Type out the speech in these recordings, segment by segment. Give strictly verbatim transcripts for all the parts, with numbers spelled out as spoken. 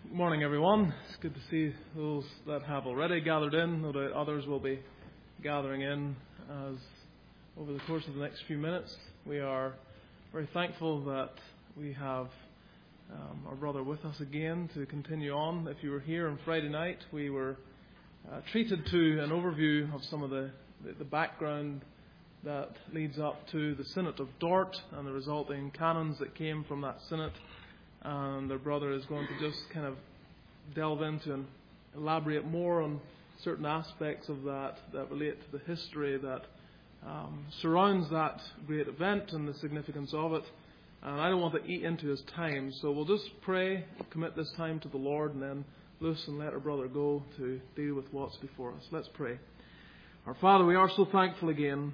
Good morning, everyone. It's good to see those that have already gathered in. No doubt others will be gathering in as over the course of the next few minutes. We are very thankful that we have um, our brother with us again to continue on. If you were here on Friday night, we were uh, treated to an overview of some of the, the, the background that leads up to the Synod of Dort and the resulting canons that came from that Synod. And their brother is going to just kind of delve into and elaborate more on certain aspects of that that relate to the history that um, surrounds that great event and the significance of it. And I don't want to eat into his time, so we'll just pray, commit this time to the Lord, and then loose and let our brother go to deal with what's before us. Let's pray. Our Father, we are so thankful again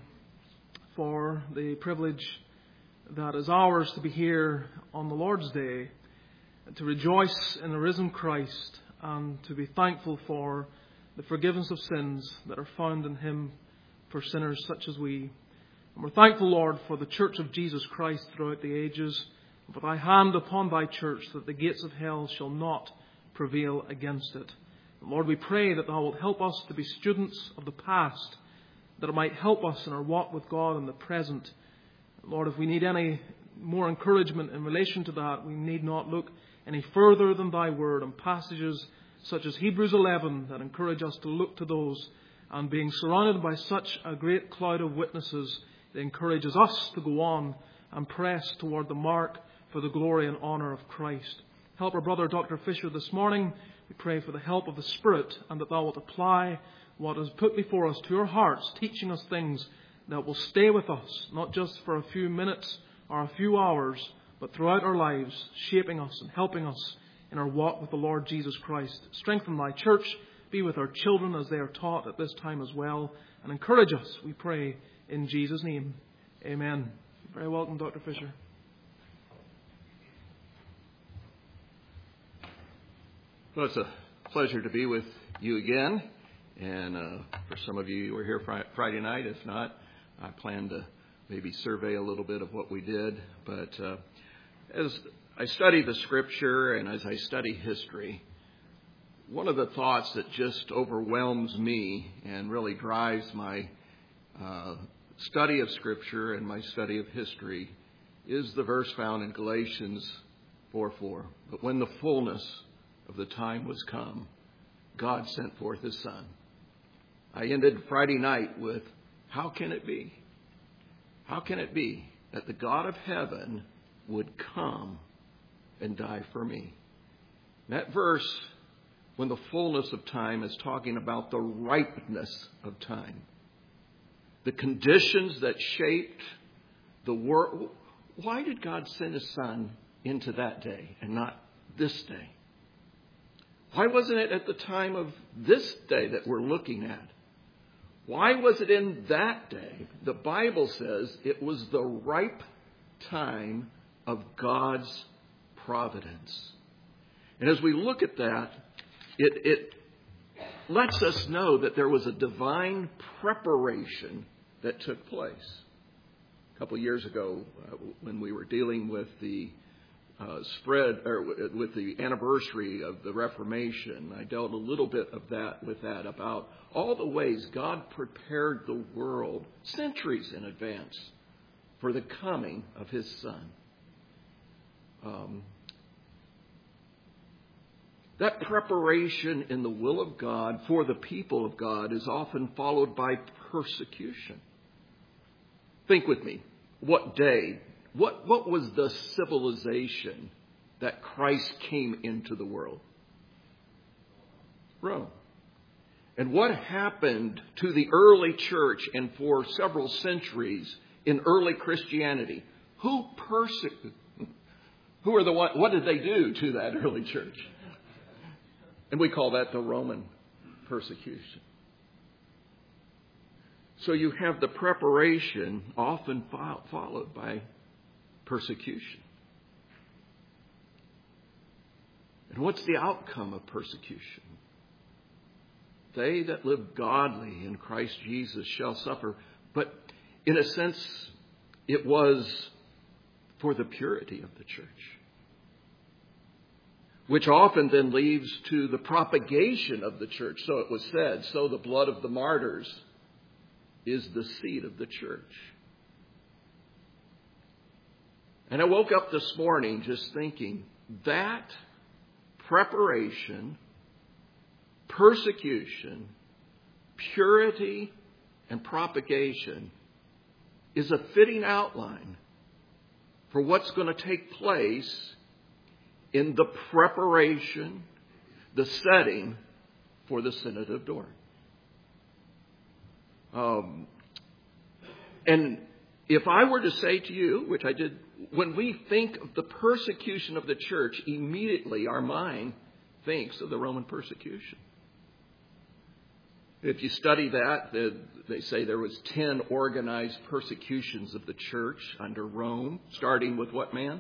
for the privilege that is ours to be here on the Lord's Day, to rejoice in the risen Christ and to be thankful for the forgiveness of sins that are found in Him for sinners such as we. And we're thankful, Lord, for the Church of Jesus Christ throughout the ages, and for Thy hand upon Thy church, that the gates of hell shall not prevail against it. And Lord, we pray that Thou wilt help us to be students of the past, that it might help us in our walk with God in the present. Lord, if we need any more encouragement in relation to that, we need not look any further than Thy Word, and passages such as Hebrews eleven that encourage us to look to those, and being surrounded by such a great cloud of witnesses, it encourages us to go on and press toward the mark for the glory and honour of Christ. Help our brother Doctor Fisher this morning. We pray for the help of the Spirit, and that Thou wilt apply what is put before us to our hearts, teaching us things that will stay with us, not just for a few minutes or a few hours, but throughout our lives, shaping us and helping us in our walk with the Lord Jesus Christ. Strengthen Thy church, be with our children as they are taught at this time as well, and encourage us, we pray, in Jesus' name. Amen. You're very welcome, Doctor Fisher. Well, it's a pleasure to be with you again. And uh, for some of you, you were here fr- Friday night. If not, I plan to maybe survey a little bit of what we did. But uh, as I study the Scripture and as I study history, one of the thoughts that just overwhelms me and really drives my uh, study of Scripture and my study of history is the verse found in Galatians four four. But when the fullness of the time was come, God sent forth His Son. I ended Friday night with, how can it be? How can it be that the God of heaven would come and die for me? That verse, when the fullness of time, is talking about the ripeness of time. The conditions that shaped the world. Why did God send His Son into that day and not this day? Why wasn't it at the time of this day that we're looking at? Why was it in that day? The Bible says it was the ripe time of God's providence. And as we look at that, it, it lets us know that there was a divine preparation that took place. A couple of years ago, uh, when we were dealing with the Uh, spread or with the anniversary of the Reformation, I dealt a little bit of that with that about all the ways God prepared the world centuries in advance for the coming of His Son. Um, that preparation in the will of God for the people of God is often followed by persecution. Think with me. What day? What, what was the civilization that Christ came into the world? Rome. And what happened to the early church and for several centuries in early Christianity? Who persecuted? Who are the what? What did they do to that early church? And we call that the Roman persecution. So you have the preparation often fo- followed by persecution. And what's the outcome of persecution? They that live godly in Christ Jesus shall suffer. But in a sense, it was for the purity of the church. which often then leads to the propagation of the church. So it was said, so the blood of the martyrs is the seed of the church. And I woke up this morning just thinking that preparation, persecution, purity, and propagation is a fitting outline for what's going to take place in the preparation, the setting for the Synod of Dort. Um, and if I were to say to you, which I did, when we think of the persecution of the church, immediately our mind thinks of the Roman persecution. If you study that, they say there was ten organized persecutions of the church under Rome, starting with what man?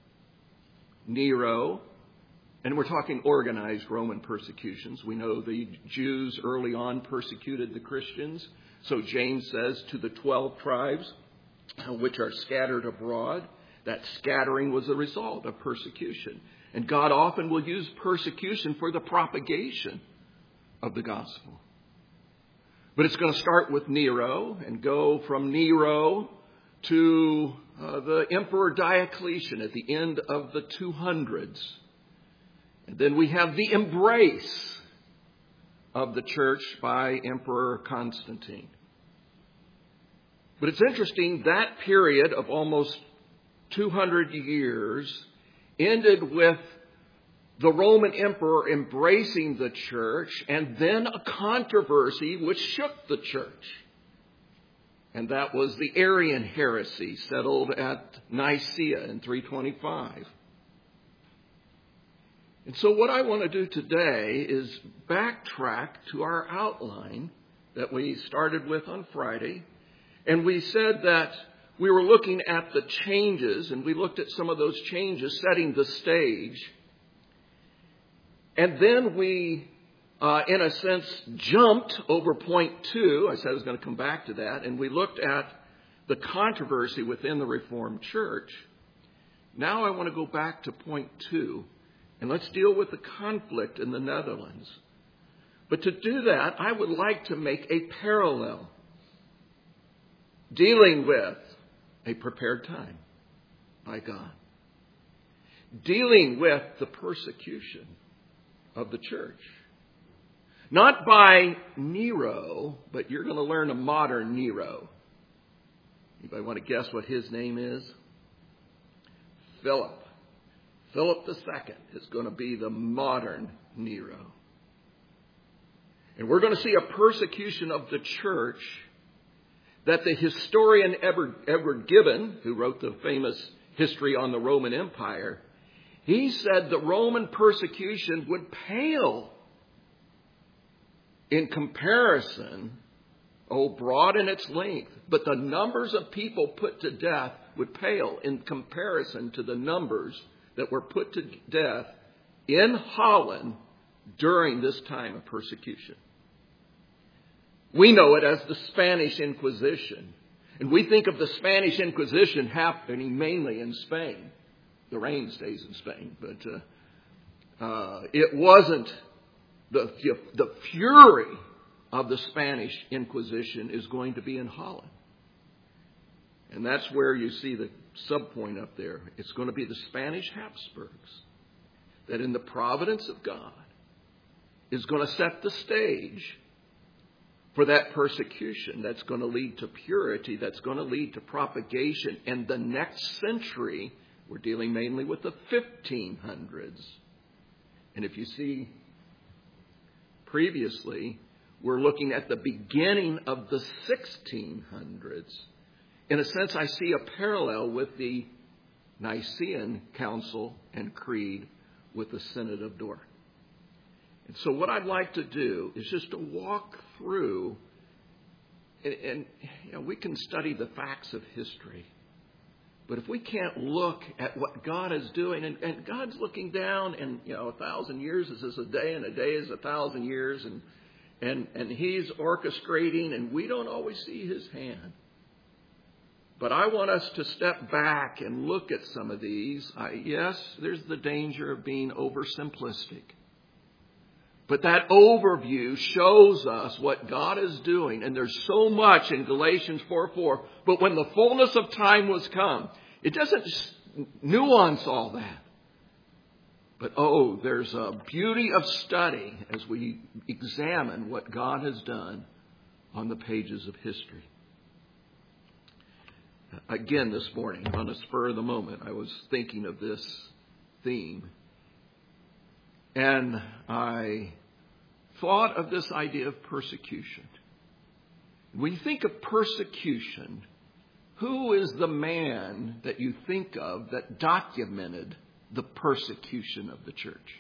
Nero. And we're talking organized Roman persecutions. We know the Jews early on persecuted the Christians. So James says to the twelve tribes, which are scattered abroad, that scattering was a result of persecution. And God often will use persecution for the propagation of the gospel. But it's going to start with Nero and go from Nero to uh, the Emperor Diocletian at the end of the two hundreds. And then we have the embrace of the church by Emperor Constantine. But it's interesting, that period of almost two hundred years ended with the Roman emperor embracing the church, and then a controversy which shook the church. And that was the Arian heresy settled at Nicaea in three twenty-five. And so what I want to do today is backtrack to our outline that we started with on Friday. And we said that we were looking at the changes, and we looked at some of those changes setting the stage. And then we, uh, in a sense, jumped over point two. I said I was going to come back to that. And we looked at the controversy within the Reformed Church. Now I want to go back to point two. And let's deal with the conflict in the Netherlands. But to do that, I would like to make a parallel dealing with a prepared time by God. Dealing with the persecution of the church. Not by Nero, but you're going to learn a modern Nero. Anybody want to guess what his name is? Philip. Philip the Second is going to be the modern Nero. And we're going to see a persecution of the church that the historian Edward, Edward Gibbon, who wrote the famous History on the Roman Empire, he said the Roman persecution would pale in comparison, oh, broad in its length, but the numbers of people put to death would pale in comparison to the numbers that were put to death in Holland during this time of persecution. We know it as the Spanish Inquisition. And we think of the Spanish Inquisition happening mainly in Spain. The rain stays in Spain. But uh, uh, it wasn't the, the fury of the Spanish Inquisition is going to be in Holland. And that's where you see the subpoint up there. It's going to be the Spanish Habsburgs that in the providence of God is going to set the stage for that persecution that's going to lead to purity, that's going to lead to propagation. And the next century, we're dealing mainly with the fifteen hundreds. And if you see previously, we're looking at the beginning of the sixteen hundreds. In a sense, I see a parallel with the Nicene Council and Creed with the Synod of Dort. And so what I'd like to do is just to walk through, and, and you know, we can study the facts of history. But if we can't look at what God is doing, and, and God's looking down, and you know, a thousand years is as a day, and a day is a thousand years, and and and He's orchestrating, and we don't always see His hand. But I want us to step back and look at some of these. I, yes, there's the danger of being oversimplistic. But that overview shows us what God is doing. And there's so much in Galatians four four. But when the fullness of time was come, it doesn't nuance all that. But oh, there's a beauty of study as we examine what God has done on the pages of history. Again this morning, on a spur of the moment, I was thinking of this theme. And I thought of this idea of persecution. When you think of persecution, who is the man that you think of that documented the persecution of the church?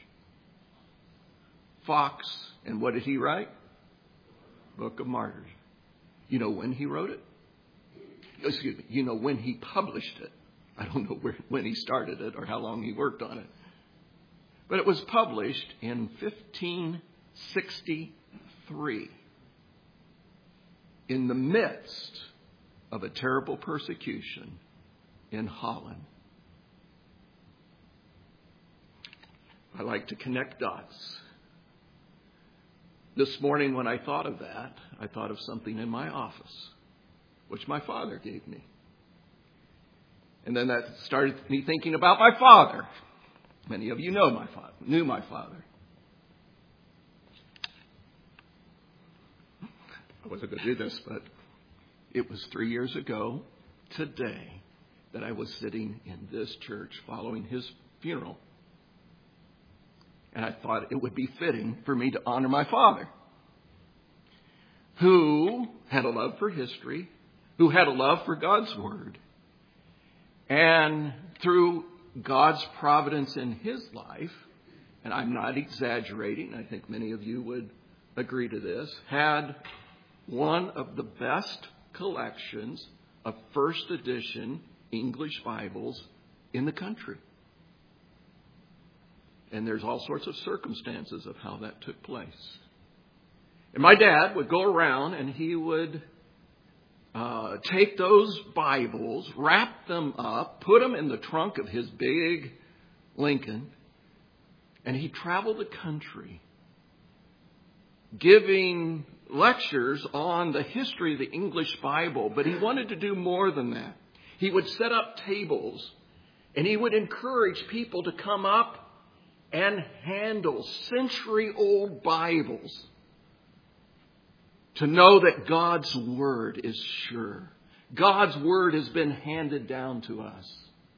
Fox. And what did he write? Book of Martyrs. You know when he wrote it? Excuse me. You know when he published it. I don't know where, when he started it or how long he worked on it. But it was published in fifteen sixty-three. In the midst of a terrible persecution in Holland. I like to connect dots. This morning when I thought of that, I thought of something in my office, which my father gave me. And then that started me thinking about my father. Many of you know my father, knew my father. I wasn't going to do this, but it was three years ago today that I was sitting in this church following his funeral. And I thought it would be fitting for me to honor my father, who had a love for history, who had a love for God's Word. And through God's providence in his life, and I'm not exaggerating, I think many of you would agree to this, had one of the best collections of first edition English Bibles in the country. And there's all sorts of circumstances of how that took place. And my dad would go around and he would uh, take those Bibles, wrap them up, put them in the trunk of his big Lincoln, and he'd travel the country giving lectures on the history of the English Bible. But he wanted to do more than that. He would set up tables and he would encourage people to come up and handle century-old Bibles to know that God's Word is sure. God's Word has been handed down to us.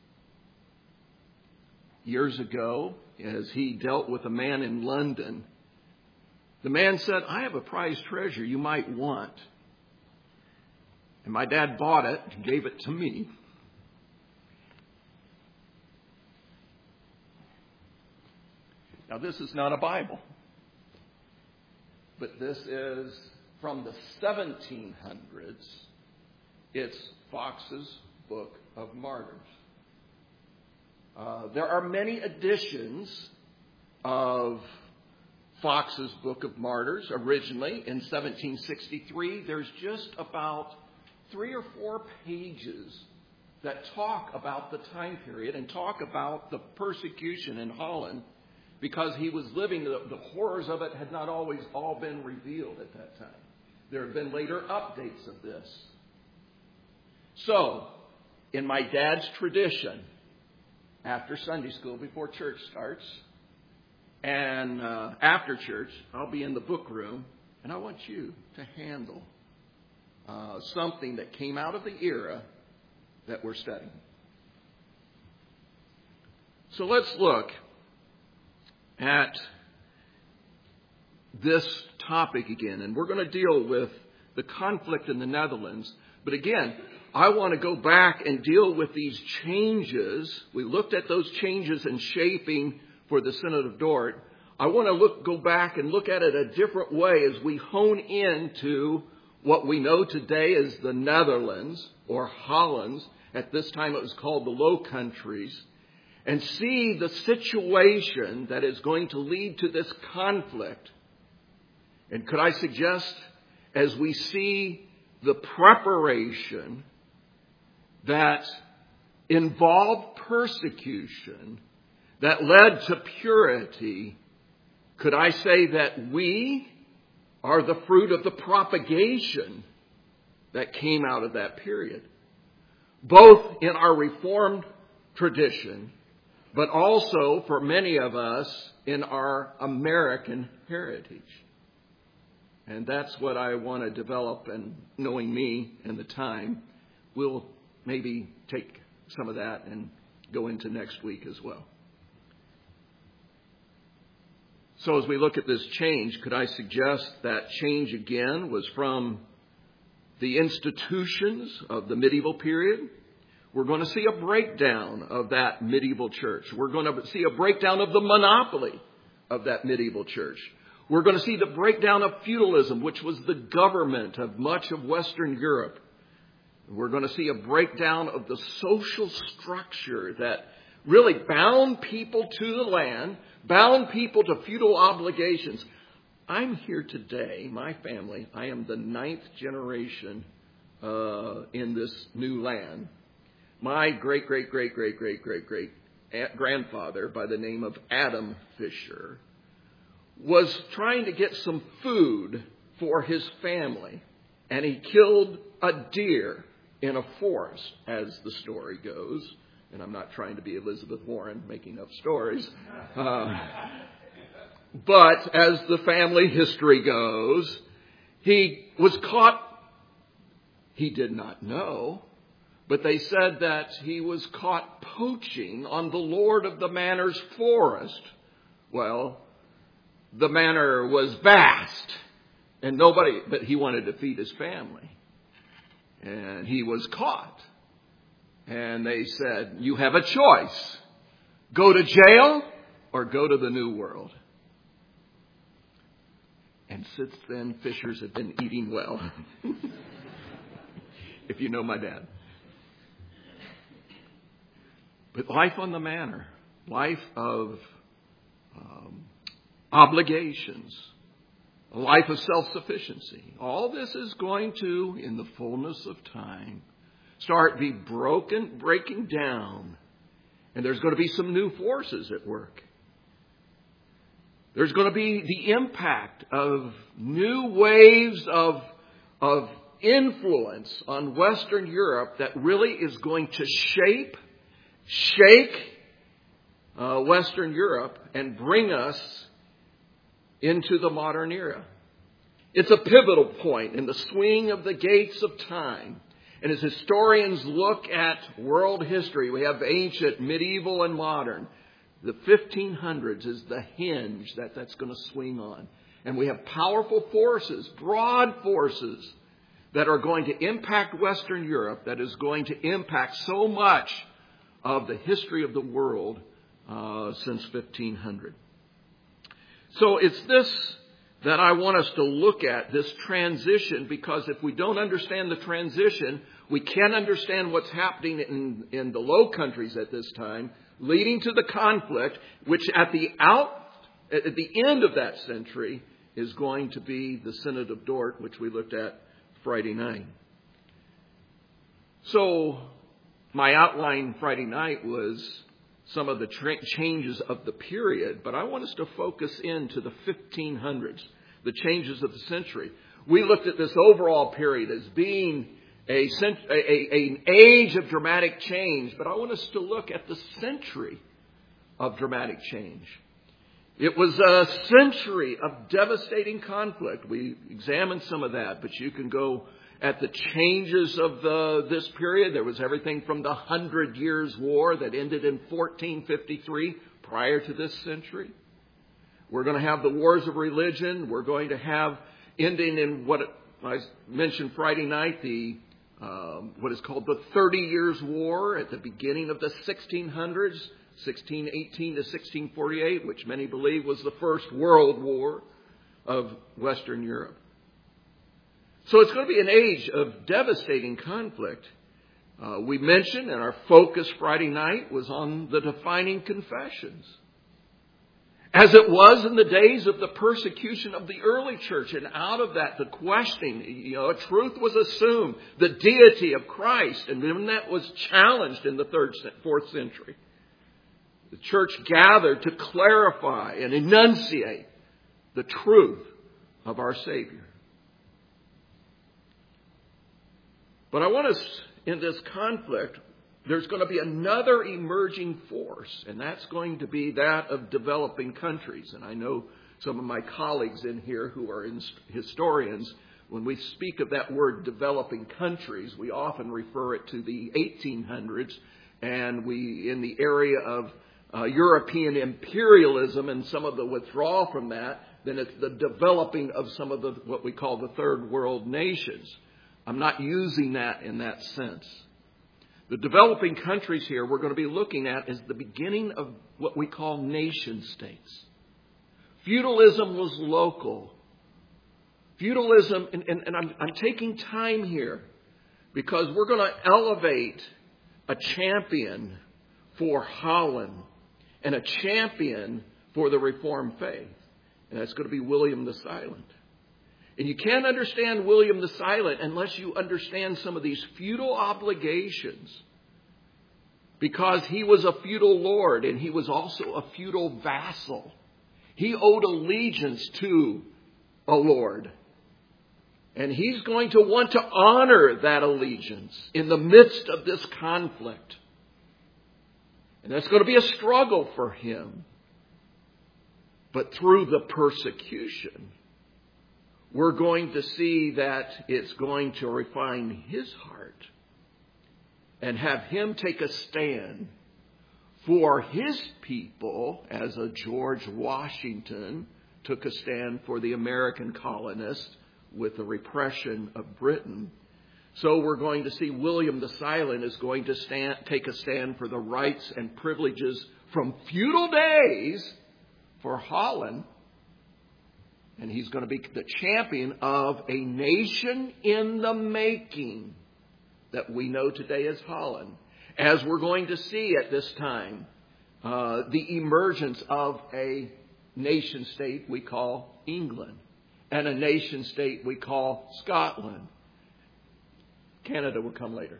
Years ago, as he dealt with a man in London, the man said, "I have a prized treasure you might want." And my dad bought it and gave it to me. Now, this is not a Bible, but this is from the seventeen hundreds. It's Fox's Book of Martyrs. Uh, there are many editions of Fox's Book of Martyrs. Originally, in seventeen sixty-three, there's just about three or four pages that talk about the time period and talk about the persecution in Holland, because he was living, the, the horrors of it had not always all been revealed at that time. There have been later updates of this. So, in my dad's tradition, after Sunday school, before church starts, and uh, after church, I'll be in the book room, and I want you to handle uh, something that came out of the era that we're studying. So let's look at this topic again. And we're going to deal with the conflict in the Netherlands. But again, I want to go back and deal with these changes. We looked at those changes in shaping for the Synod of Dort. I want to look, go back and look at it a different way as we hone into what we know today as the Netherlands or Holland. At this time it was called the Low Countries. And see the situation that is going to lead to this conflict. And could I suggest, as we see the preparation that involved persecution, that led to purity, could I say that we are the fruit of the propagation that came out of that period, both in our Reformed tradition, but also for many of us in our American heritage. And that's what I want to develop, and knowing me and the time, we'll maybe take some of that and go into next week as well. So as we look at this change, could I suggest that change again was from the institutions of the medieval period? We're going to see a breakdown of that medieval church. We're going to see a breakdown of the monopoly of that medieval church. We're going to see the breakdown of feudalism, which was the government of much of Western Europe. We're going to see a breakdown of the social structure that really bound people to the land, bound people to feudal obligations. I'm here today, my family, I am the ninth generation uh, in this new land. My great, great, great, great, great, great, great grandfather by the name of Adam Fisher was trying to get some food for his family, and he killed a deer in a forest, as the story goes. And I'm not trying to be Elizabeth Warren making up stories. Uh, but as the family history goes, he was caught. He did not know, but they said that he was caught poaching on the Lord of the Manor's forest. Well, the manor was vast, and nobody, but he wanted to feed his family. And he was caught. And they said, you have a choice. Go to jail or go to the New World. And since then, Fishers have been eating well. If you know my dad. But life on the manor, life of um, obligations, a life of self-sufficiency. All this is going to, in the fullness of time, start be broken, breaking down. And there's going to be some new forces at work. There's going to be the impact of new waves of, of influence on Western Europe that really is going to shape, shake uh, Western Europe and bring us into the modern era. It's a pivotal point in the swing of the gates of time. And as historians look at world history, we have ancient, medieval, and modern. The fifteen hundreds is the hinge that that's going to swing on. And we have powerful forces, broad forces, that are going to impact Western Europe, that is going to impact so much of the history of the world uh, since fifteen hundred. So it's this that I want us to look at, this transition, because if we don't understand the transition, we can't understand what's happening in, in the Low Countries at this time, leading to the conflict, which at the out, at the end of that century is going to be the Synod of Dort, which we looked at Friday night. So my outline Friday night was some of the tra- changes of the period, but I want us to focus into the fifteen hundreds, the changes of the century. We looked at this overall period as being a, cent- a, a an age of dramatic change, but I want us to look at the century of dramatic change. It was a century of devastating conflict. We examined some of that, but you can go at the changes of the, this period. There was everything from the Hundred Years' War that ended in fourteen fifty-three, prior to this century. We're going to have the wars of religion. We're going to have, ending in what I mentioned Friday night, the um, what is called the Thirty Years' War at the beginning of the sixteen hundreds, sixteen eighteen to sixteen forty-eight, which many believe was the First World War of Western Europe. So it's going to be an age of devastating conflict. Uh, we mentioned, and our focus Friday night was on the defining confessions. As it was in the days of the persecution of the early church. And out of that, the questioning, you know, truth was assumed. The deity of Christ. And then that was challenged in the third, fourth century. The church gathered to clarify and enunciate the truth of our Savior. But I want us, in this conflict, there's going to be another emerging force, and that's going to be that of developing countries. And I know some of my colleagues in here who are historians, when we speak of that word developing countries, we often refer it to the eighteen hundreds, and we, in the area of uh, European imperialism and some of the withdrawal from that, then it's the developing of some of the what we call the third world nations. I'm not using that in that sense. The developing countries here we're going to be looking at is the beginning of what we call nation states. Feudalism was local. Feudalism, and, and, and I'm, I'm taking time here because we're going to elevate a champion for Holland and a champion for the Reformed faith. And that's going to be William the Silent. And you can't understand William the Silent unless you understand some of these feudal obligations. Because he was a feudal lord and he was also a feudal vassal. He owed allegiance to a lord. And he's going to want to honor that allegiance in the midst of this conflict. And that's going to be a struggle for him. But through the persecution, we're going to see that it's going to refine his heart and have him take a stand for his people, as a George Washington took a stand for the American colonists with the repression of Britain. So we're going to see William the Silent is going to stand, take a stand for the rights and privileges from feudal days for Holland. And he's going to be the champion of a nation in the making that we know today as Holland. As we're going to see at this time, uh, the emergence of a nation state we call England and a nation state we call Scotland. Canada will come later.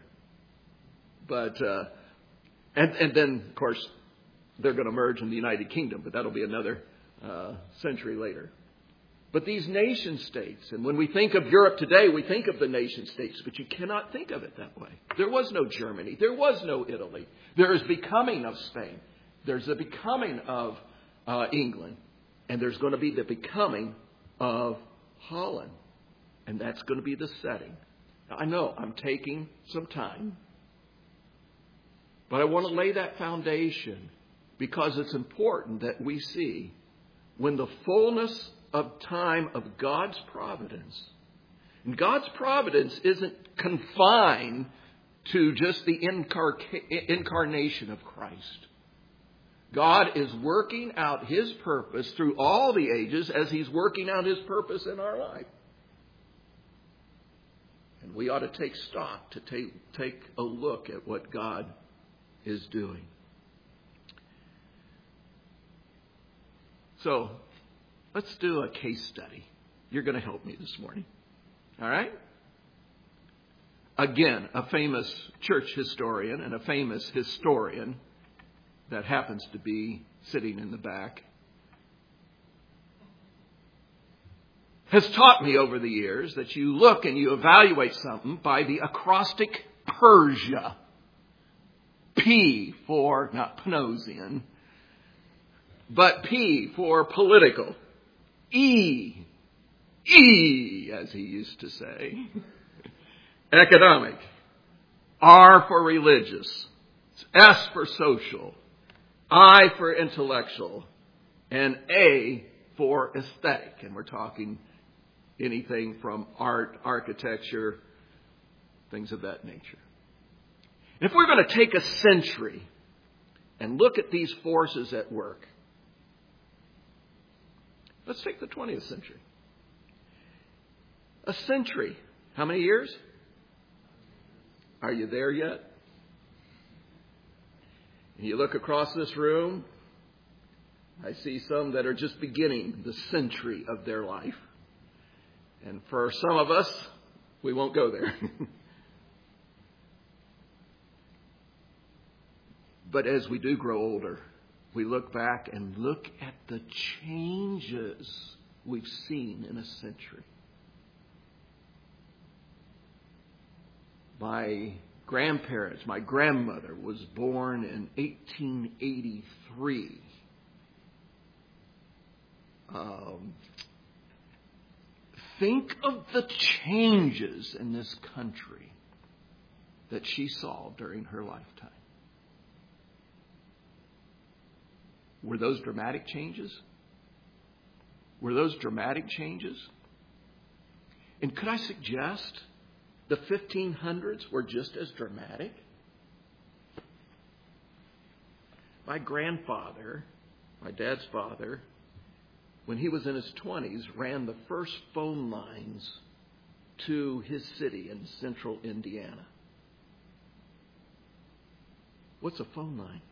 But, uh, and, and then, of course, they're going to merge in the United Kingdom, but that'll be another uh, century later. But these nation states, and when we think of Europe today, we think of the nation states, but you cannot think of it that way. There was no Germany. There was no Italy. There is becoming of Spain. There's the becoming of uh, England. And there's going to be the becoming of Holland. And that's going to be the setting. Now, I know I'm taking some time, but I want to lay that foundation because it's important that we see when the fullness of time of God's providence. And God's providence isn't confined to just the incarca- incarnation of Christ. God is working out His purpose through all the ages as He's working out His purpose in our life. And we ought to take stock, to take, take a look at what God is doing. So, let's do a case study. You're going to help me this morning. All right? Again, a famous church historian and a famous historian that happens to be sitting in the back has taught me over the years that you look and you evaluate something by the acrostic Persia. P for, not Panosian, but P for political. E, E, as he used to say, economic. R for religious. S for social. I for intellectual. And A for aesthetic. And we're talking anything from art, architecture, things of that nature. And if we're going to take a century and look at these forces at work, let's take the twentieth century. A century. How many years? Are you there yet? And you look across this room. I see some that are just beginning the century of their life. And for some of us, we won't go there. But as we do grow older, we look back and look at the changes we've seen in a century. My grandparents, my grandmother was born in eighteen eighty-three. Um, think of the changes in this country that she saw during her lifetime. Were those dramatic changes? Were those dramatic changes? And could I suggest the fifteen hundreds were just as dramatic? My grandfather, my dad's father, when he was in his twenties, ran the first phone lines to his city in central Indiana. What's a phone line?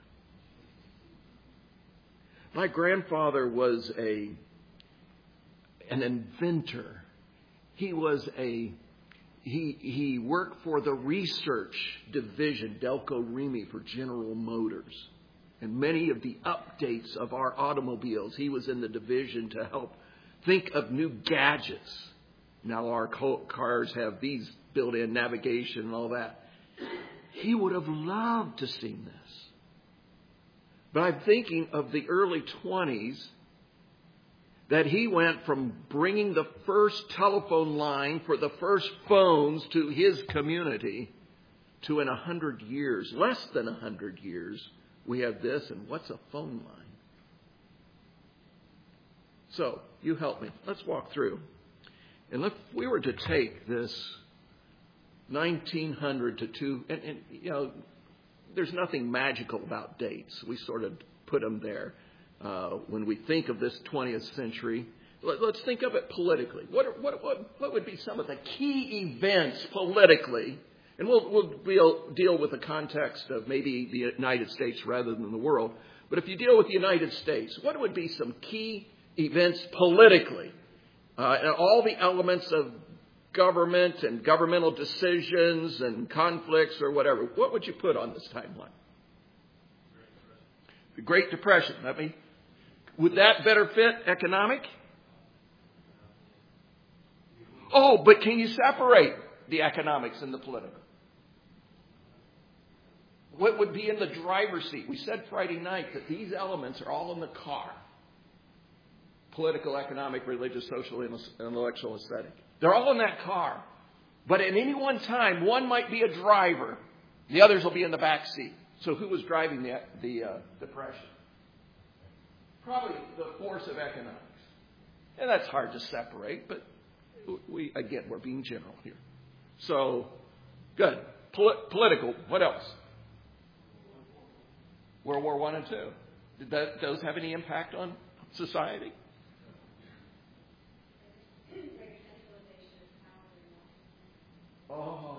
My grandfather was a an inventor. He was a he he worked for the research division, Delco Remy, for General Motors. And many of the updates of our automobiles, he was in the division to help think of new gadgets. Now our cars have these built-in navigation and all that. He would have loved to see this. But I'm thinking of the early twenties, that he went from bringing the first telephone line for the first phones to his community to in a hundred years, less than a hundred years, we have this. And what's a phone line? So, you help me. Let's walk through. And if we were to take this nineteen hundred to two, and, and you know, there's nothing magical about dates. We sort of put them there. Uh, when we think of this twentieth century, let, let's think of it politically. What, are, what, what, what would be some of the key events politically? And we'll, we'll, we'll deal with the context of maybe the United States rather than the world. But if you deal with the United States, what would be some key events politically? Uh, and all the elements of government and governmental decisions and conflicts or whatever. What would you put on this timeline? The Great Depression. I mean, would that better fit economic? Oh, but can you separate the economics and the political? What would be in the driver's seat? We said Friday night that these elements are all in the car. Political, economic, religious, social, intellectual, aesthetic. They're all in that car. But at any one time, one might be a driver. The others will be in the back seat. So who was driving the, the uh, depression? Probably the force of economics. And that's hard to separate, but we again, we're being general here. So, good. Pol- political. What else? World War One and Two. Did that, those have any impact on society? Oh.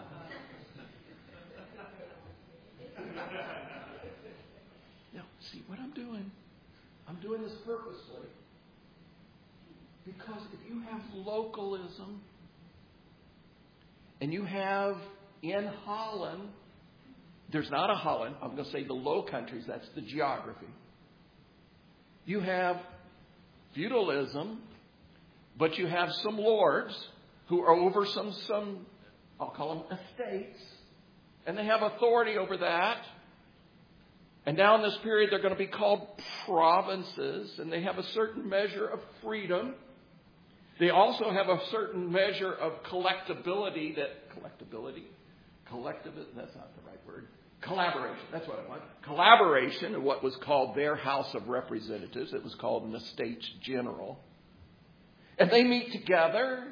Now, see what I'm doing? I'm doing this purposely. Because if you have localism, and you have in Holland, there's not a Holland, I'm going to say the Low Countries, that's the geography. You have feudalism, but you have some lords who are over some, some, I'll call them estates, and they have authority over that. And now in this period, they're going to be called provinces, and they have a certain measure of freedom. They also have a certain measure of collectability that, collectability? Collective, that's not the right word. Collaboration, that's what I want. Collaboration in what was called their House of Representatives. It was called an Estates General. And they meet together.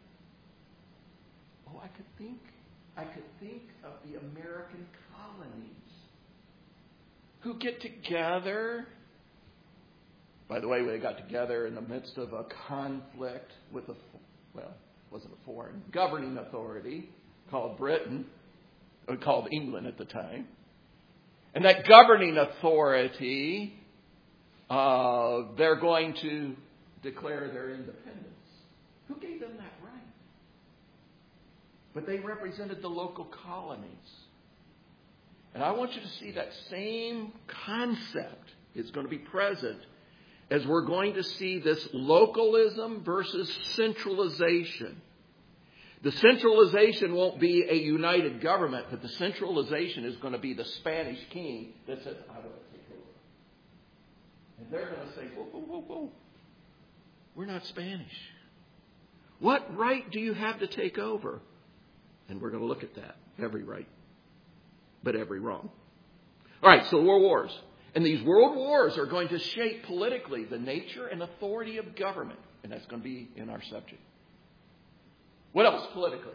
Oh, I could think, I could think of the American colonies who get together. By the way, they got together in the midst of a conflict with a, well, it wasn't a foreign governing authority called Britain, or called England at the time. And that governing authority Uh, they're going to declare their independence. Who gave them that right? But they represented the local colonies. And I want you to see that same concept is going to be present as we're going to see this localism versus centralization. The centralization won't be a united government, but the centralization is going to be the Spanish king that says, I want to take over. And they're going to say, whoa, whoa, whoa, whoa. We're not Spanish. What right do you have to take over? And we're going to look at that. Every right, but every wrong. All right, so world wars. And these world wars are going to shape politically the nature and authority of government. And that's going to be in our subject. What else politically?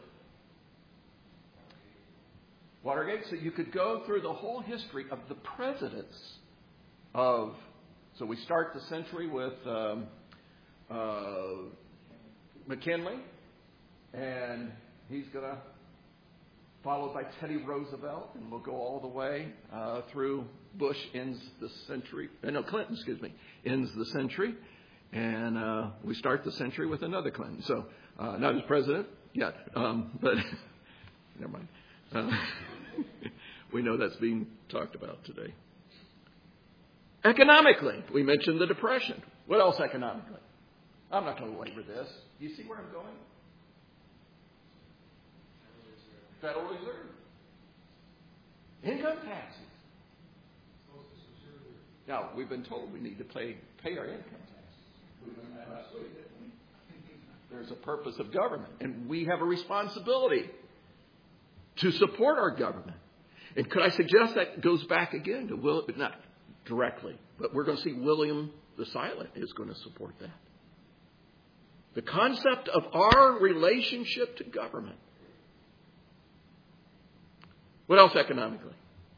Watergate. So you could go through the whole history of the presidents of... So we start the century with um, uh, McKinley. And he's going to... followed by Teddy Roosevelt, and we'll go all the way uh, through Bush ends the century. Uh, no, Clinton, excuse me, ends the century. And uh, we start the century with another Clinton. So uh, not as president yet, um, but never mind. Uh, we know that's being talked about today. Economically, we mentioned the Depression. What else economically? I'm not going to labor this. Do you see where I'm going? Federal Reserve. Income taxes. Now, we've been told we need to pay, pay our income taxes. We learned that last week, didn't we? There's a purpose of government, and we have a responsibility to support our government. And could I suggest that goes back again to Will, not directly, but we're going to see William the Silent is going to support that. The concept of our relationship to government. What else economically?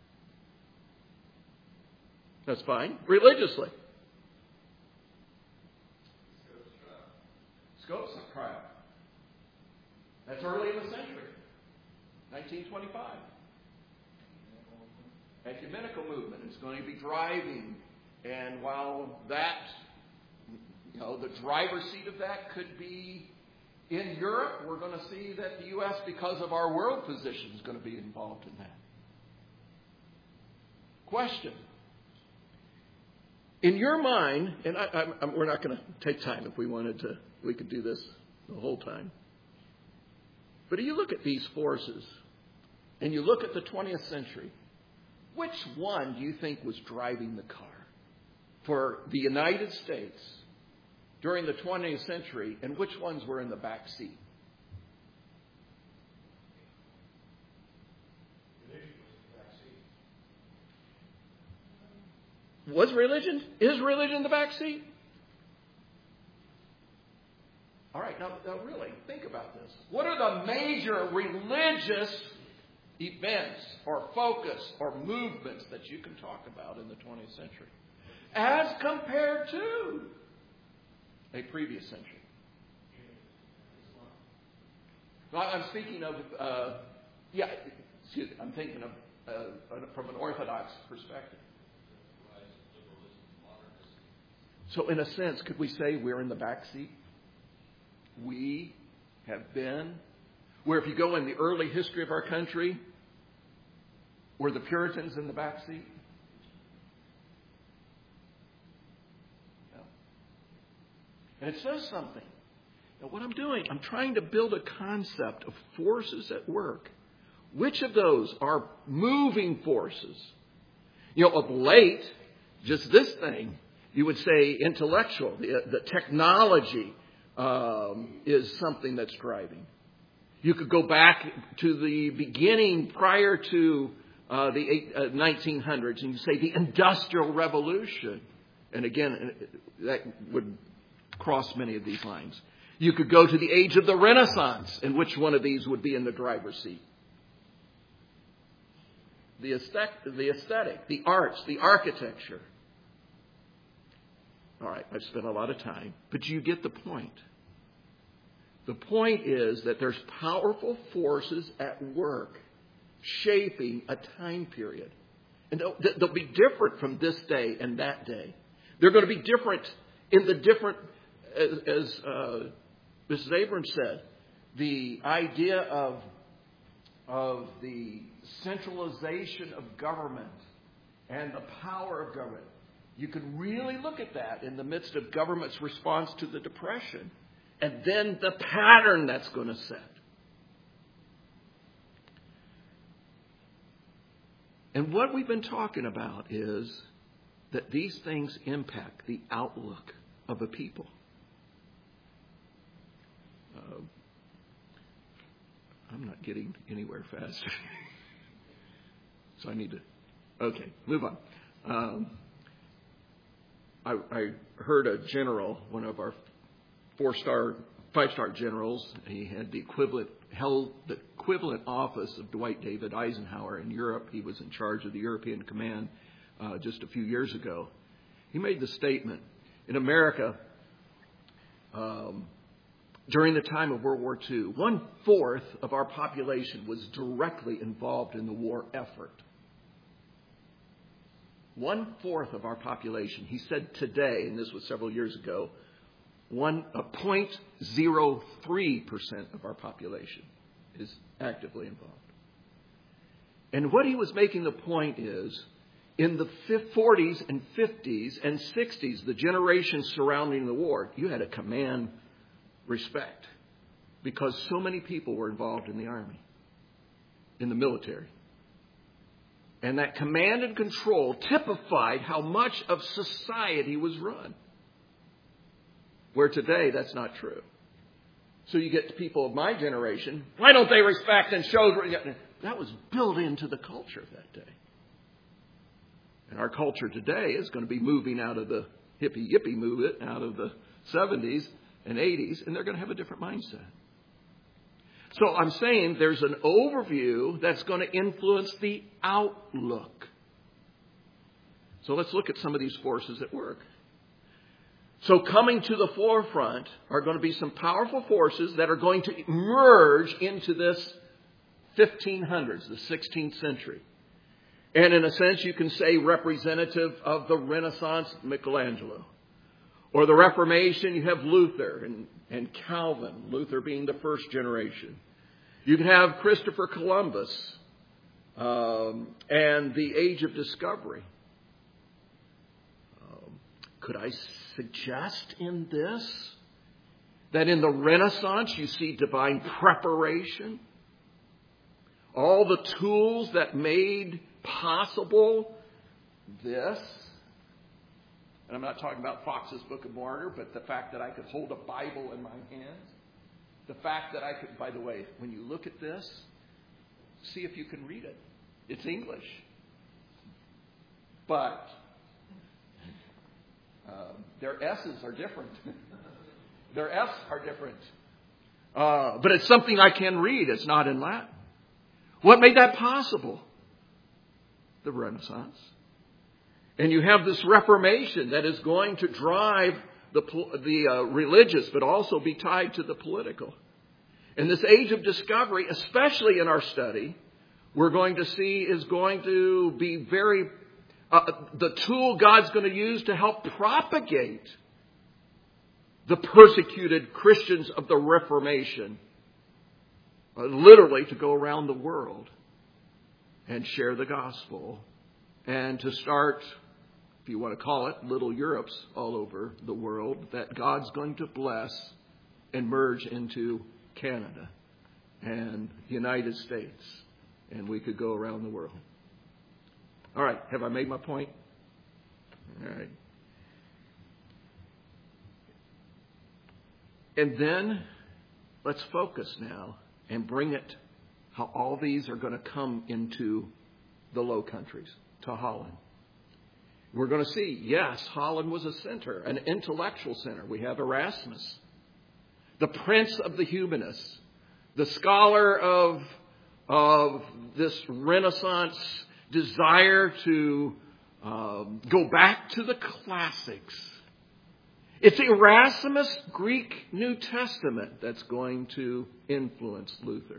That's fine. Religiously. Scots trial. That's early in the century. nineteen twenty-five. Ecumenical movement is going to be driving. And while that, you know, the driver's seat of that could be in Europe, we're going to see that the U S, because of our world position, is going to be involved in that. Question. In your mind, and I, I'm, I'm, we're not going to take time if we wanted to, we could do this the whole time. But you look at these forces, and you look at the twentieth century, which one do you think was driving the car for the United States during the twentieth century, and which ones were in the back seat? Was religion? Is religion the back seat? All right, now, now really, think about this. What are the major religious events or focus or movements that you can talk about in the twentieth century as compared to a previous century? Well, I'm speaking of, uh, yeah, excuse me, I'm thinking of uh, from an Orthodox perspective. So in a sense, could we say we're in the back seat? We have been, where if you go in the early history of our country, were the Puritans in the back seat? No. And it says something. Now what I'm doing, I'm trying to build a concept of forces at work. Which of those are moving forces? You know, of late, just this thing, you would say intellectual. The, the technology um, is something that's driving. You could go back to the beginning prior to uh, the eight, uh, nineteen hundreds and you say the Industrial Revolution. And again, that would cross many of these lines. You could go to the age of the Renaissance, and which one of these would be in the driver's seat? The aesthetic, the, aesthetic, the arts, the architecture. All right, I've spent a lot of time, but you get the point. The point is that there's powerful forces at work shaping a time period. And they'll, they'll be different from this day and that day. They're going to be different in the different, as, as uh, Missus Abrams said, the idea of, of the centralization of government and the power of government. You can really look at that in the midst of government's response to the Depression, and then the pattern that's going to set. And what we've been talking about is that these things impact the outlook of a people. Uh, I'm not getting anywhere fast. So I need to... Okay, move on. Um, I, I heard a general, one of our four-star, five-star generals, he had the equivalent, held the equivalent office of Dwight David Eisenhower in Europe. He was in charge of the European Command uh, just a few years ago. He made the statement, in America, um, during the time of World War Two, one-fourth of our population was directly involved in the war effort. One-fourth of our population, he said today, and this was several years ago, one, a zero point zero three percent of our population is actively involved. And what he was making the point is, in the forties and fifties and sixties, the generation surrounding the war, you had to command respect because so many people were involved in the army, in the military. And that command and control typified how much of society was run. Where today, that's not true. So you get to people of my generation, why don't they respect and show... That was built into the culture of that day. And our culture today is going to be moving out of the hippie-yippie movement, out of the seventies and eighties, and they're going to have a different mindset. So I'm saying there's an overview that's going to influence the outlook. So let's look at some of these forces at work. So coming to the forefront are going to be some powerful forces that are going to merge into this fifteen hundreds, the sixteenth century. And in a sense, you can say representative of the Renaissance, Michelangelo. Or the Reformation, you have Luther and, and Calvin, Luther being the first generation. You can have Christopher Columbus um, and the Age of Discovery. Um, could I suggest in this that in the Renaissance you see divine preparation? All the tools that made possible this. And I'm not talking about Fox's Book of Martyr, but the fact that I could hold a Bible in my hands. The fact that I could, by the way, when you look at this, see if you can read it. It's English. But uh, their S's are different. Their F's are different. Uh, but it's something I can read. It's not in Latin. What made that possible? The Renaissance. And you have this Reformation that is going to drive the, the uh, religious, but also be tied to the political. And this Age of Discovery, especially in our study, we're going to see is going to be very, uh, the tool God's going to use to help propagate the persecuted Christians of the Reformation. Uh, literally to go around the world and share the gospel and to start, if you want to call it, little Europes all over the world that God's going to bless and merge into Canada and the United States. And we could go around the world. All right. Have I made my point? All right. And then let's focus now and bring it how all these are going to come into the Low Countries, to Holland. We're going to see, yes, Holland was a center, an intellectual center. We have Erasmus, the prince of the humanists, the scholar of, of this Renaissance desire to um, go back to the classics. It's Erasmus' Greek New Testament that's going to influence Luther.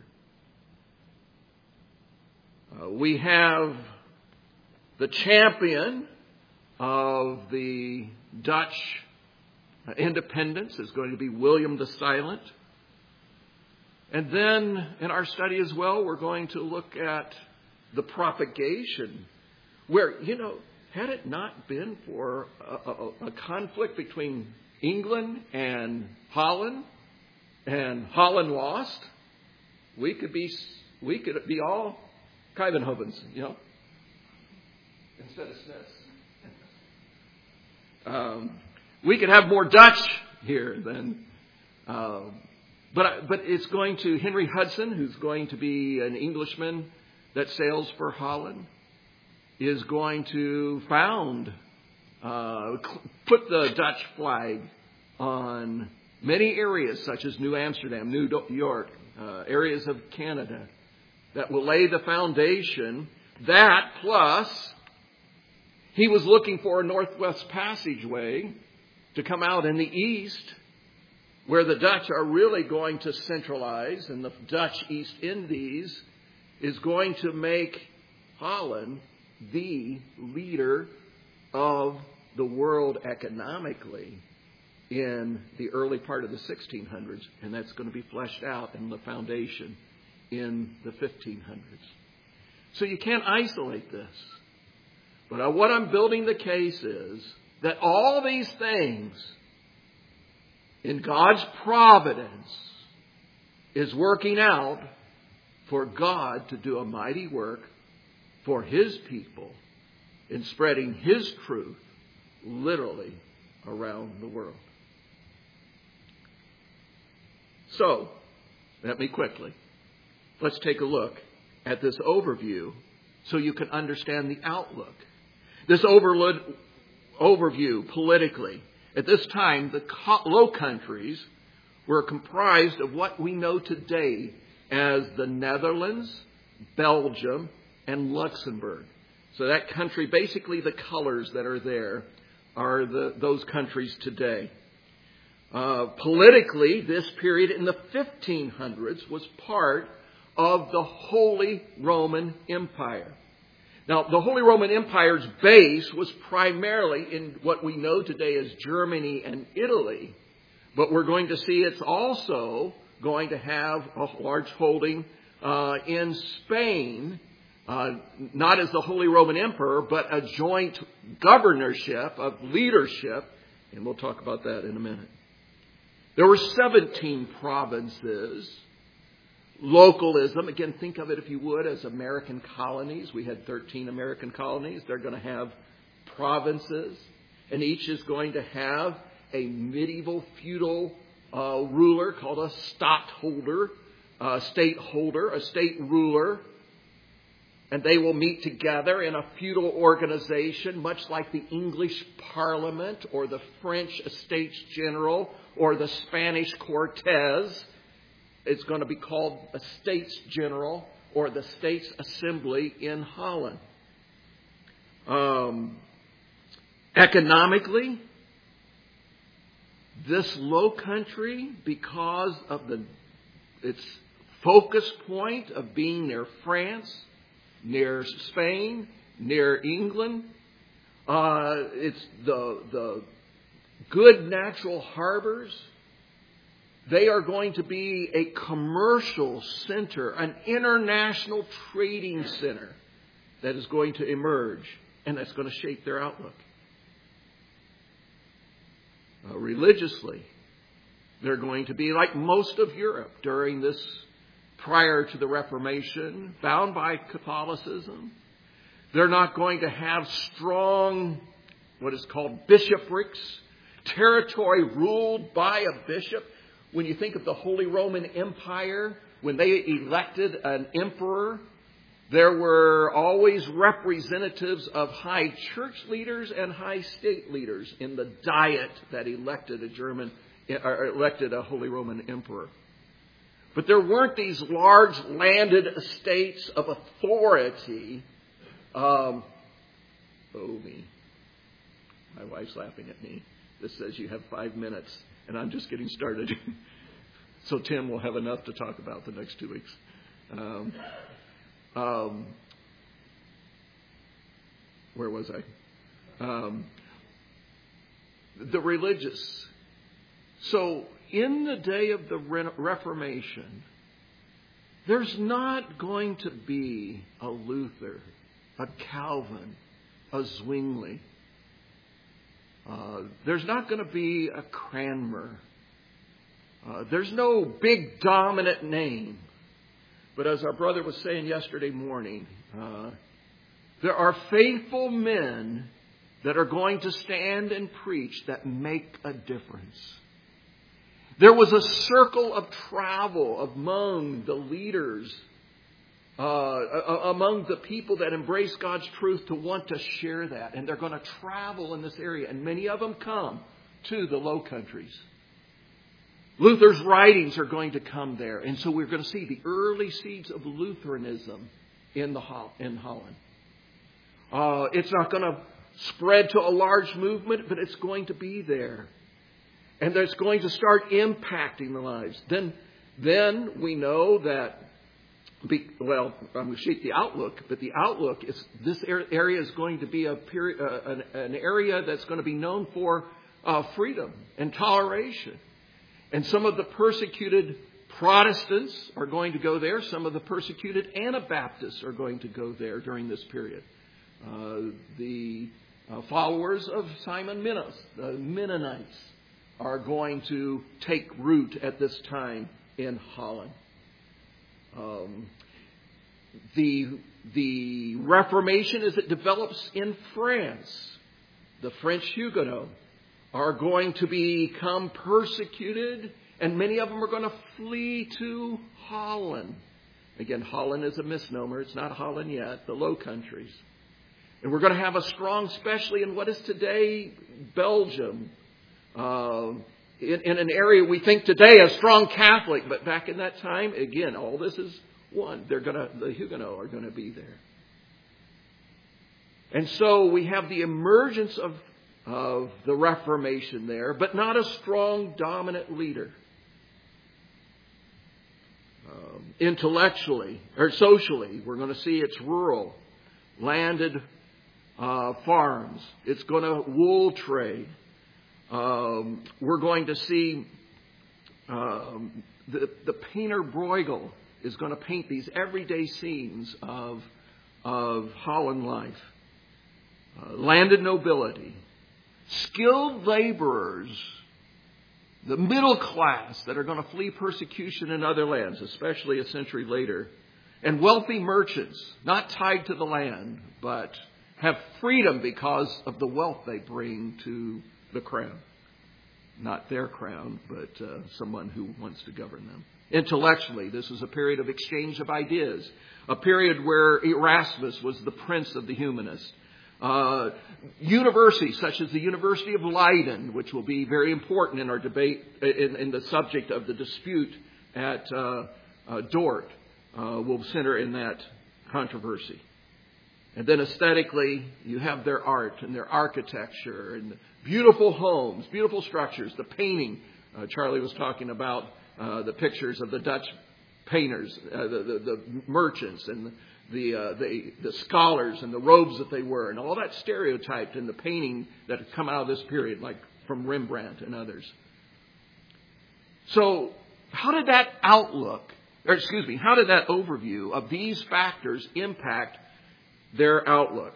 Uh, we have the champion of the Dutch independence is going to be William the Silent. And then in our study as well, we're going to look at the propagation, where, you know, had it not been for a, a, a conflict between England and Holland, and Holland lost, we could be we could be all Kuyvenhovens, you know, instead of Smiths. Um, we could have more Dutch here than. Uh, But but it's going to Henry Hudson, who's going to be an Englishman that sails for Holland, is going to found, uh, put the Dutch flag on many areas such as New Amsterdam, New York, uh, areas of Canada, that will lay the foundation. That plus, he was looking for a northwest passageway to come out in the east, where the Dutch are really going to centralize, and the Dutch East Indies is going to make Holland the leader of the world economically in the early part of the sixteen hundreds, and that's going to be fleshed out in the foundation in the fifteen hundreds. So you can't isolate this. But what I'm building the case is that all these things in God's providence is working out for God to do a mighty work for His people in spreading His truth literally around the world. So, let me quickly, let's take a look at this overview so you can understand the outlook. This overload, overview politically. At this time, the Low Countries were comprised of what we know today as the Netherlands, Belgium, and Luxembourg. So that country, basically the colors that are there, are the, those countries today. Uh, politically, this period in the fifteen hundreds was part of the Holy Roman Empire. Now, the Holy Roman Empire's base was primarily in what we know today as Germany and Italy. But we're going to see it's also going to have a large holding uh, in Spain, uh, not as the Holy Roman Emperor, but a joint governorship of leadership. And we'll talk about that in a minute. There were seventeen provinces. Localism, again, think of it, if you would, as American colonies. We had thirteen American colonies. They're going to have provinces, and each is going to have a medieval feudal uh, ruler called a stadtholder, a state holder, a state ruler, and they will meet together in a feudal organization, much like the English Parliament or the French Estates General or the Spanish Cortes. It's going to be called a States General or the States Assembly in Holland. Um, economically, this Low Country, because of the its focus point of being near France, near Spain, near England, uh, it's the the good natural harbors. They are going to be a commercial center, an international trading center that is going to emerge, and that's going to shape their outlook. Uh, religiously, they're going to be like most of Europe during this, prior to the Reformation, bound by Catholicism. They're not going to have strong, what is called bishoprics, territory ruled by a bishop. When you think of the Holy Roman Empire, when they elected an emperor, there were always representatives of high church leaders and high state leaders in the diet that elected a German, or elected a Holy Roman emperor. But there weren't these large landed estates of authority. Um, oh me, my wife's laughing at me. This says you have five minutes. And I'm just getting started. So Tim will have enough to talk about the next two weeks. Um, um, where was I? um, the religious. So in the day of the Reformation, there's not going to be a Luther, a Calvin, a Zwingli. Uh, there's not going to be a Cranmer. Uh, there's no big dominant name. But as our brother was saying yesterday morning, uh, there are faithful men that are going to stand and preach that make a difference. There was a circle of travel among the leaders, uh, among the people that embrace God's truth to want to share that. And they're going to travel in this area. And many of them come to the Low Countries. Luther's writings are going to come there. And so we're going to see the early seeds of Lutheranism in, the, in Holland. Uh, it's not going to spread to a large movement, but it's going to be there. And that's going to start impacting the lives. Then, then we know that, be, well, I'm going to sheet the outlook, but the outlook is this area is going to be a period, uh, an, an area that's going to be known for uh, freedom and toleration. And some of the persecuted Protestants are going to go there. Some of the persecuted Anabaptists are going to go there during this period. Uh, the uh, followers of Simon Menos, the Mennonites, are going to take root at this time in Holland. Um, the, the Reformation, as it develops in France, the French Huguenots are going to become persecuted, and many of them are going to flee to Holland. Again, Holland is a misnomer. It's not Holland yet, the Low Countries. And we're going to have a strong, especially in what is today Belgium, uh, in, in an area we think today a strong Catholic, but back in that time, again, all this is one. They're going to, the Huguenots are going to be there. And so we have the emergence of, of the Reformation there, but not a strong, dominant leader. Um, intellectually or socially, we're going to see it's rural, landed uh, farms. It's going to wool trade. Um, we're going to see um, the, the painter Bruegel is going to paint these everyday scenes of, of Holland life. Uh, landed nobility, skilled laborers, the middle class that are going to flee persecution in other lands, especially a century later, and wealthy merchants, not tied to the land, but have freedom because of the wealth they bring to the crown. Not their crown, but uh, someone who wants to govern them. Intellectually, this is a period of exchange of ideas, a period where Erasmus was the prince of the humanists. Uh, universities such as the University of Leiden, which will be very important in our debate in, in the subject of the dispute at uh, uh, Dort, uh, will center in that controversy. And then aesthetically, you have their art and their architecture and beautiful homes, beautiful structures, the painting. Uh, Charlie was talking about uh, the pictures of the Dutch painters, uh, the, the, the merchants and the The, uh, the the scholars and the robes that they wear and all that stereotyped in the painting that had come out of this period, like from Rembrandt and others. So how did that outlook, or excuse me, how did that overview of these factors impact their outlook?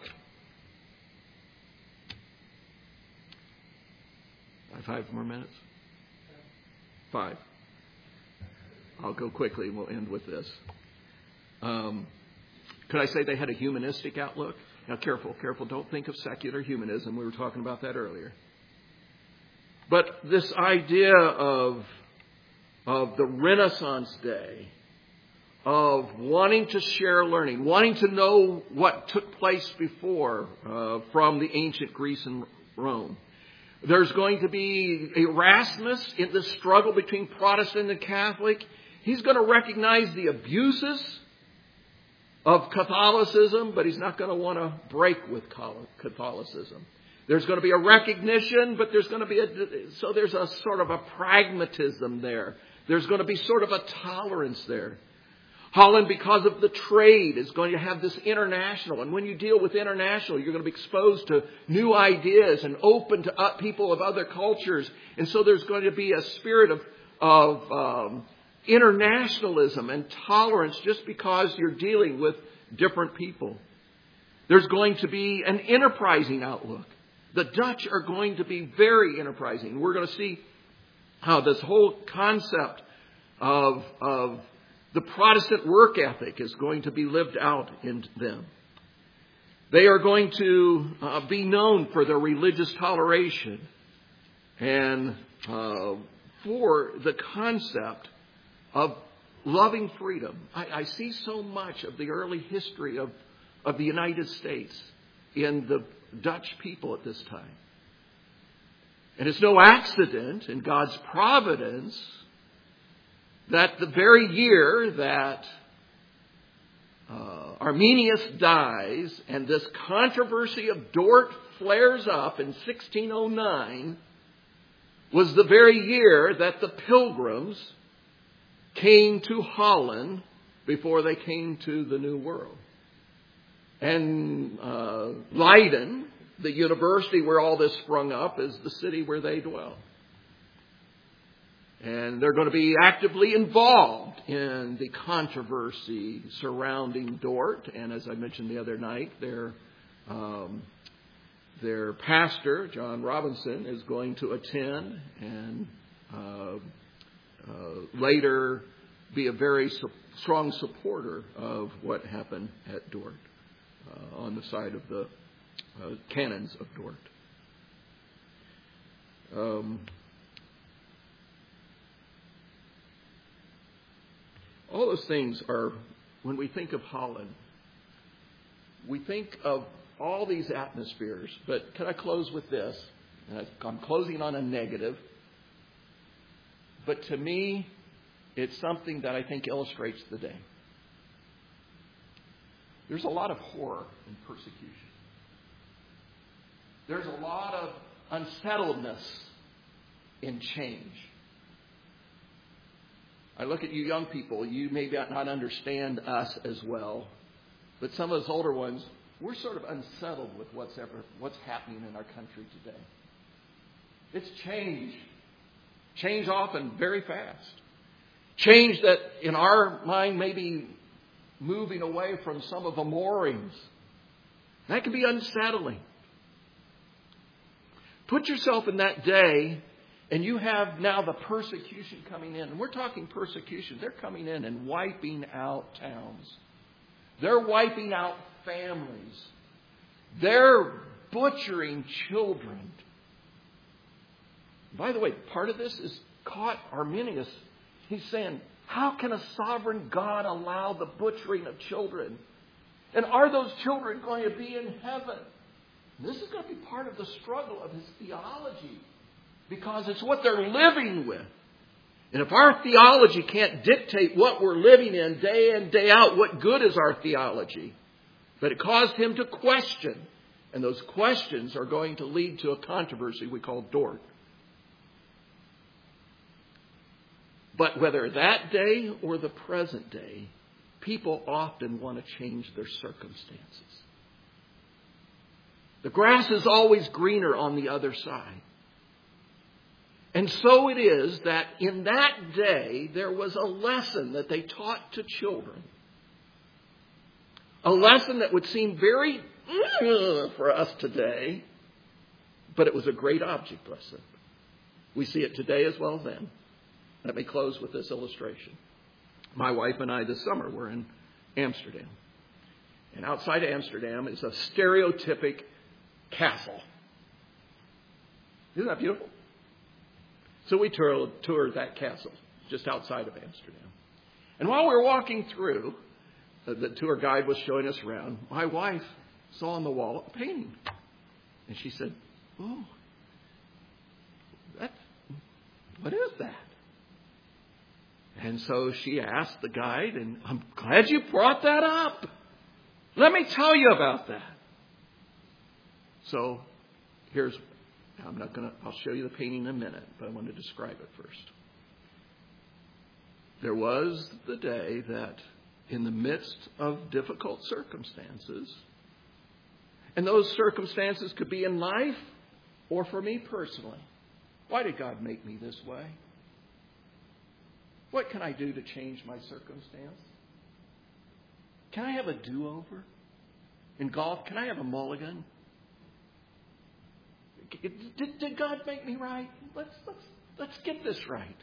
Five more minutes? Five. I'll go quickly and we'll end with this. Um, Could I say they had a humanistic outlook? Now, careful, careful. Don't think of secular humanism. We were talking about that earlier. But this idea of, of the Renaissance day, of wanting to share learning, wanting to know what took place before uh, from the ancient Greece and Rome. There's going to be Erasmus in the struggle between Protestant and Catholic. He's going to recognize the abuses of Catholicism, but he's not going to want to break with Catholicism. There's going to be a recognition, but there's going to be a, so there's a sort of a pragmatism there. There's going to be sort of a tolerance there. Holland, because of the trade, is going to have this international. And when you deal with international, you're going to be exposed to new ideas and open to uh, people of other cultures. And so there's going to be a spirit of, of um, internationalism and tolerance just because you're dealing with different people. There's going to be an enterprising outlook. The Dutch are going to be very enterprising. We're going to see how this whole concept of, of the Protestant work ethic is going to be lived out in them. They are going to uh, be known for their religious toleration and uh, for the concept of loving freedom. I, I see so much of the early history of, of the United States in the Dutch people at this time. And it's no accident in God's providence that the very year that uh, Arminius dies and this controversy of Dort flares up in sixteen oh nine was the very year that the Pilgrims came to Holland before they came to the New World. And uh, Leiden, the university where all this sprung up, is the city where they dwell. And they're going to be actively involved in the controversy surrounding Dort. And as I mentioned the other night, their, um, their pastor, John Robinson, is going to attend and uh, uh, later be a very su- strong supporter of what happened at Dort uh, on the side of the uh, canons of Dort. Um, All those things are, when we think of Holland, we think of all these atmospheres. But can I close with this? And I'm closing on a negative. But to me, it's something that I think illustrates the day. There's a lot of horror and persecution. There's a lot of unsettledness in change. I look at you young people, you may not understand us as well, but some of us older ones, we're sort of unsettled with what's ever, what's happening in our country today. It's change. Change often very fast. Change that in our mind may be moving away from some of the moorings. That can be unsettling. Put yourself in that day. And you have now the persecution coming in. And we're talking persecution. They're coming in and wiping out towns. They're wiping out families. They're butchering children. By the way, part of this is caught Arminius. He's saying, how can a sovereign God allow the butchering of children? And are those children going to be in heaven? And this is going to be part of the struggle of his theology. Because it's what they're living with. And if our theology can't dictate what we're living in day in, day out, what good is our theology? But it caused him to question. And those questions are going to lead to a controversy we call Dort. But whether that day or the present day, people often want to change their circumstances. The grass is always greener on the other side. And so it is that in that day, there was a lesson that they taught to children. A lesson that would seem very uh, for us today, but it was a great object lesson. We see it today as well as then. Let me close with this illustration. My wife and I this summer were in Amsterdam. And outside Amsterdam is a stereotypic castle. Isn't that beautiful? So we toured, toured that castle just outside of Amsterdam. And while we were walking through, the, the tour guide was showing us around, my wife saw on the wall a painting. And she said, oh, that, what is that? And so she asked the guide, and I'm glad you brought that up. Let me tell you about that. So here's I'm not going to, I'll show you the painting in a minute, but I want to describe it first. There was the day that in the midst of difficult circumstances. And those circumstances could be in life or for me personally. Why did God make me this way? What can I do to change my circumstance? Can I have a do-over? In golf, can I have a mulligan? Did, did God make me right? Let's, let's, let's get this right.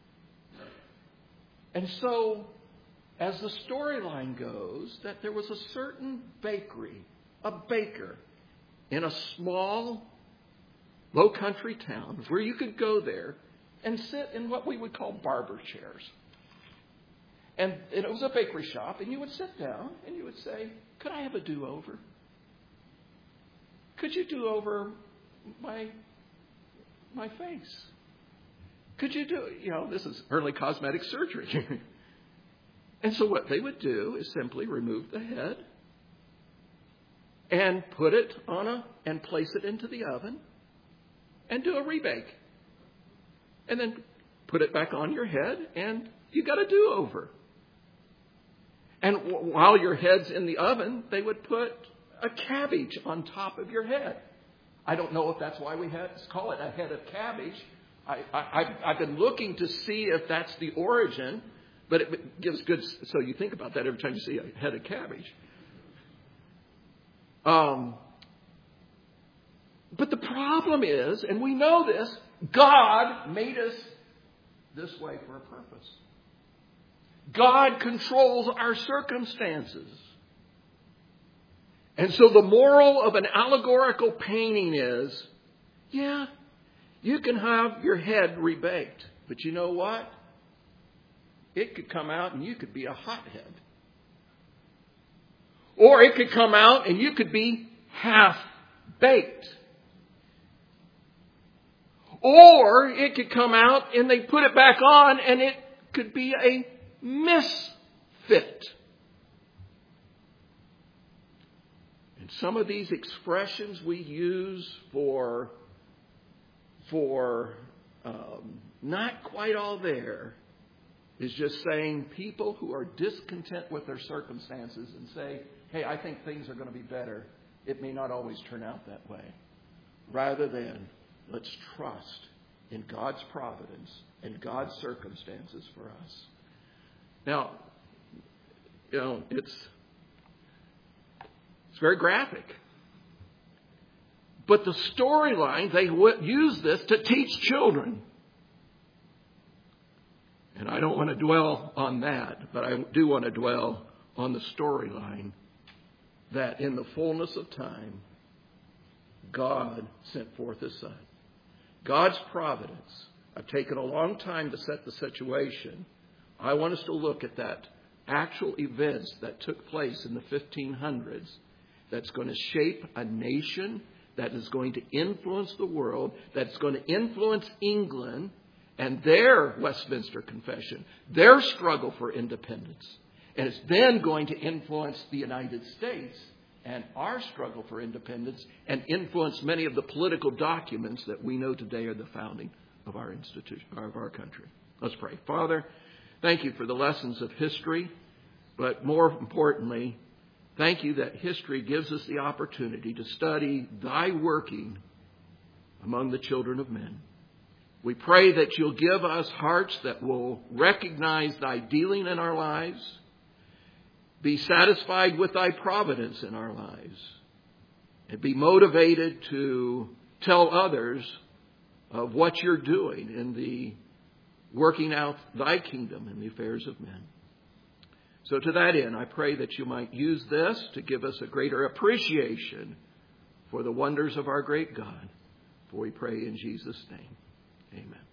And so, as the storyline goes, that there was a certain bakery, a baker, in a small, low-country town where you could go there and sit in what we would call barber chairs. And it was a bakery shop, and you would sit down and you would say, could I have a do-over? Could you do over my, my face? Could you do, you know, this is early cosmetic surgery. And so what they would do is simply remove the head and put it on a, and place it into the oven and do a rebake. And then put it back on your head and you got a do-over. And w- while your head's in the oven, they would put a cabbage on top of your head. I don't know if that's why we had call it a head of cabbage. I, I, I've been looking to see if that's the origin, but it gives good. So you think about that every time you see a head of cabbage. Um, but the problem is, and we know this, God made us this way for a purpose. God controls our circumstances. And so the moral of an allegorical painting is, yeah, you can have your head rebaked, but you know what? It could come out and you could be a hothead. Or it could come out and you could be half-baked. Or it could come out and they put it back on and it could be a misfit. And some of these expressions we use for, for um, not quite all there is just saying people who are discontent with their circumstances and say, hey, I think things are going to be better. It may not always turn out that way. Rather than, let's trust in God's providence and God's circumstances for us. Now, you know, it's it's very graphic. But the storyline, they use this to teach children. And I don't want to dwell on that, but I do want to dwell on the storyline that in the fullness of time, God sent forth His Son. God's providence. I've taken a long time to set the situation. I want us to look at that actual events that took place in the fifteen hundreds that's going to shape a nation, that is going to influence the world, that's going to influence England and their Westminster Confession, their struggle for independence. And it's then going to influence the United States and our struggle for independence and influence many of the political documents that we know today are the founding of our institution, of our country. Let's pray. Father, thank you for the lessons of history, but more importantly, thank you that history gives us the opportunity to study thy working among the children of men. We pray that you'll give us hearts that will recognize thy dealing in our lives, be satisfied with thy providence in our lives, and be motivated to tell others of what you're doing in the working out thy kingdom in the affairs of men. So to that end, I pray that you might use this to give us a greater appreciation for the wonders of our great God. For we pray in Jesus' name. Amen.